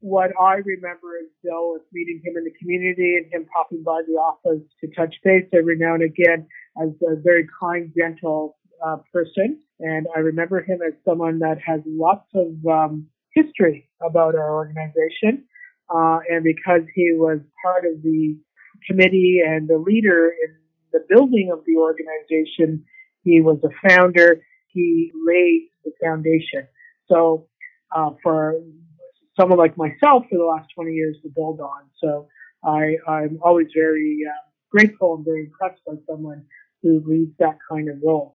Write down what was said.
what I remember is Bill was meeting him in the community and him popping by the office to touch base every now and again as a very kind, gentle person. And I remember him as someone that has lots of history about our organization. And because he was part of the committee and the leader in the building of the organization, he was a founder. He laid the foundation. So for someone like myself for the last 20 years to build on. So I'm always very grateful and very impressed by someone who leads that kind of role.